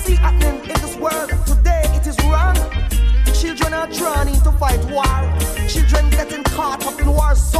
see happening in this world today, it is wrong. Children are drawn into fight war. Children getting caught up in war. So